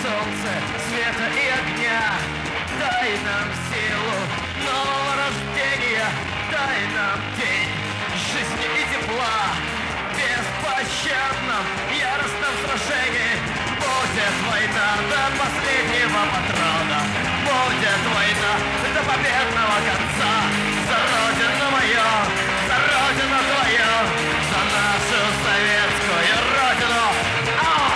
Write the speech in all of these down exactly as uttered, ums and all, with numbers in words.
солнце, света и огня, дай нам силу нового рождения, дай нам день жизни и тепла. В беспощадном, яростном сражении будет война до последнего патрона, будет война до победного конца. За родину мою, за родину твою, за нашу советскую родину. А!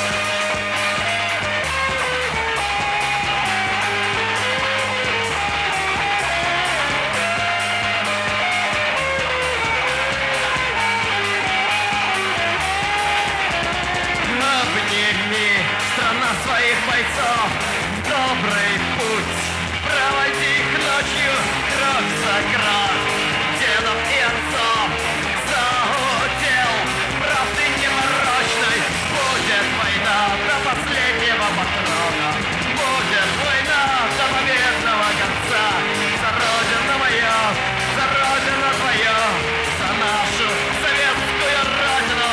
Обними, страна, своих бойцов в добрый путь, проводи их ночью кровь за кровь, дедов и отцов за удел правды непорочной. Будет война до последнего патрона, будет война до победного конца. За родину мою, за родину твою, за нашу советскую родину.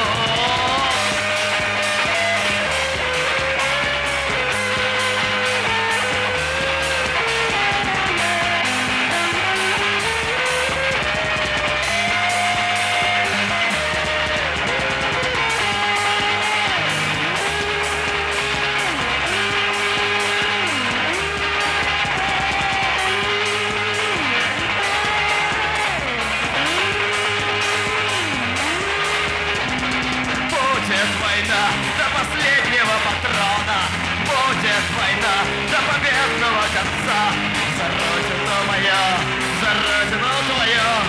Война до последнего патрона, будет война до победного конца. За родину мою, за родину твою,